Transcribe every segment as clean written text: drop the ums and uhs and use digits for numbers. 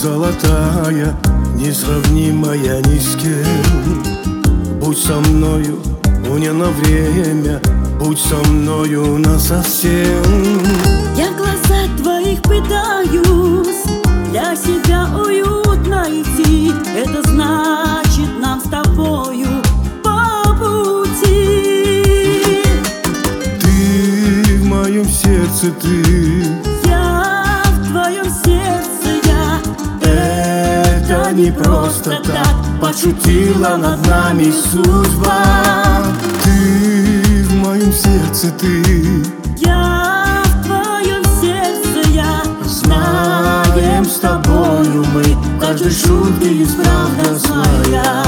золотая, несравнимая ни с кем. Будь со мною не на время, будь со мною насовсем. Я в глазах твоих пытаюсь для себя уют найти. Это значит нам с тобою по пути. Ты в моем сердце, ты. Я в твоем сердце, я. Это не просто так, подшутила над нами судьба. Ты в моем сердце, ты. Я в твоем сердце, я. Знаем с тобою мы, в каждой шутке есть правда своя.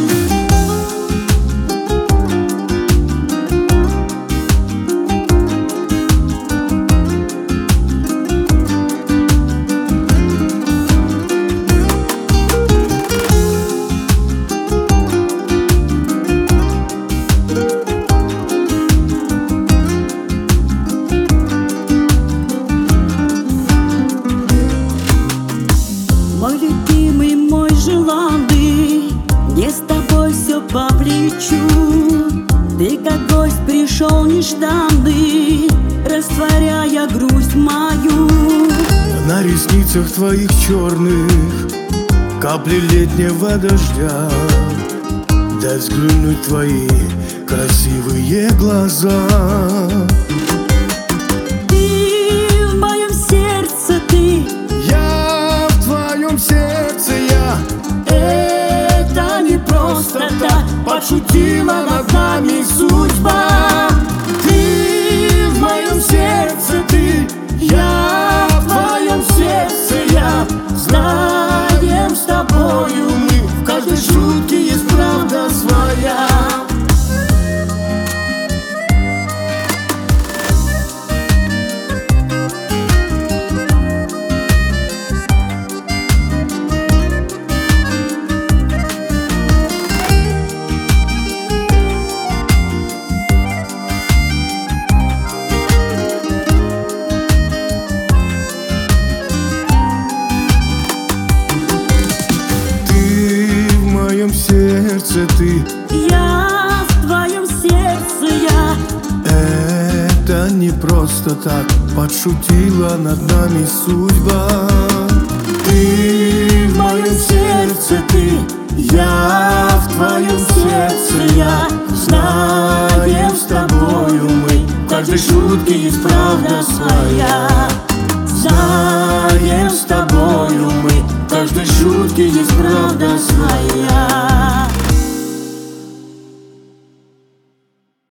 Мой любимый, мой желанный, мне с тобой все по плечу. Ты как гость пришел нежданный, растворяя грусть мою. На ресницах твоих черных капли летнего дождя. Дай взглянуть твои красивые глаза. Ты в моем сердце, ты. Я в твоем сердце, я. Это не просто так, подшутила над нами судьба. Ты в моем сердце, ты. Я в твоем сердце, я. Знаем с тобою мы, в каждой шутке есть правда своя. Сердце ты, я в твоем сердце, я. Это не просто так, подшутила над нами судьба. Ты в моем сердце, ты. Я в твоем сердце, я. Знаем с тобою мы, в каждой шутке есть правда своя. Знаем с тобою мы, в каждой шутке есть правда своя.